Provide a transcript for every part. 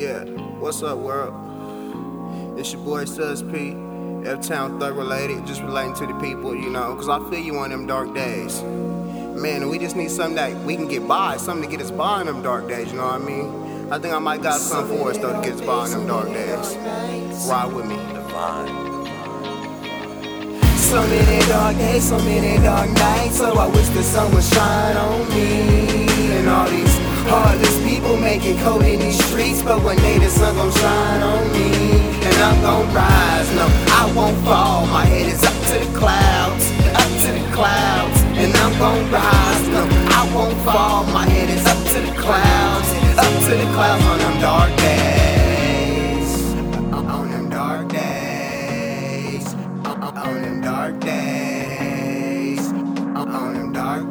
Yeah, what's up, world? It's your boy Sus P, F-Town Thug related, just relating to the people, you know, cause I feel you on them dark days. Man, we just need something that we can get by, something to get us by in them dark days, you know what I mean? I think I might got something for us though to get us by in them dark days. Ride with me. So many dark days, so many dark nights, so I wish the sun would shine on me. And all these heartless people make it cold in these streets, but one day the sun gon' shine on me. And I'm gon' rise, no, I won't fall. My head is up to the clouds, up to the clouds. And I'm gon' rise, no, I won't fall. My head is up to the clouds, up to the clouds on them dark days. On them dark days. On them dark days. On them dark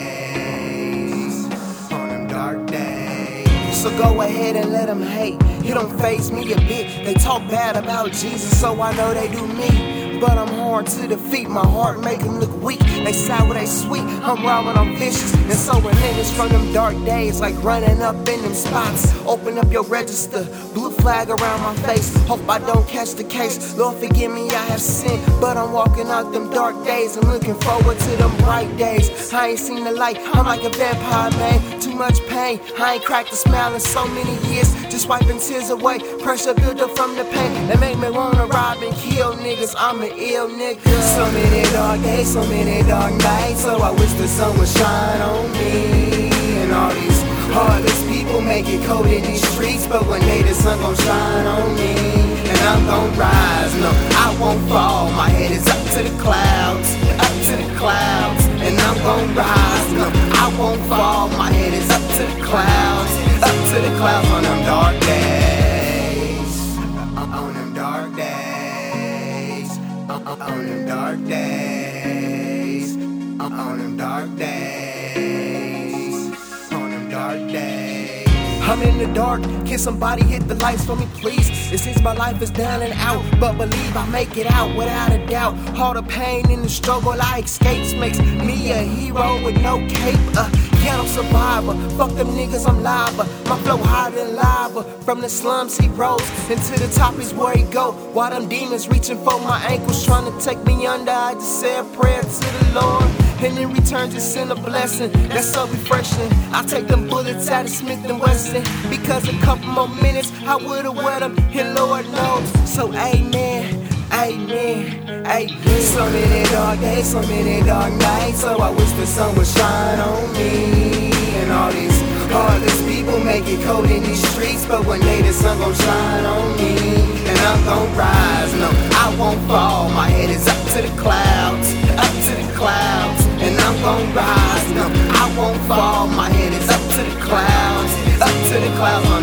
days. On them dark days. So go ahead and let them hate. It don't faze me a bit. They talk bad about Jesus, so I know they do me. But I'm hard to defeat, my heart make them look weak. They sour, they sweet, I'm raw and I'm vicious. And so are niggas from them dark days, like running up in them spots. Open up your register, blue flag around my face. Hope I don't catch the case, Lord forgive me, I have sinned. But I'm walking out them dark days, I'm looking forward to them bright days. I ain't seen the light, I'm like a vampire, man. Too much pain, I ain't cracked a smile in so many years. Just wiping tears away, pressure build up from the pain. That make me wanna rob and kill niggas, I'm an ill nigga. So many dark days, so many dark nights, so I wish the sun would shine on me. And all these heartless people make it cold in these streets, but one day the sun gon' shine on me. And I'm gon' rise, no, I won't fall. My head is up to the clouds, up to the clouds. And I'm gon' rise, no, I won't fall. My head is up to the clouds, up to the clouds on them dark days. On them dark days. On them dark days. On them dark days. On them dark days. I'm in the dark, can somebody hit the lights for me please? It seems my life is down and out, but believe I make it out without a doubt. All the pain and the struggle I escape makes me a hero with no cape. Ghetto survivor, fuck them niggas, I'm lava. My flow higher than lava. From the slums he rose, and to the top is where he go. While them demons reaching for my ankles, trying to take me under, I just say a prayer to the Lord. And in return just send a blessing, that's so refreshing. I take them bullets out of Smith & Wesson, because a couple more minutes I would've wet them, and Lord knows. So amen, amen, amen. So many dark days, so many dark nights, so I wish the sun would shine on me. And all these heartless people make it cold in these streets, but one day the sun gon' shine on me. And I'm gon' rise, no, I won't fall. My head is up to the clouds, up to the clouds. And I'm gon' rise, no, I won't fall. My head is up to the clouds, up to the clouds.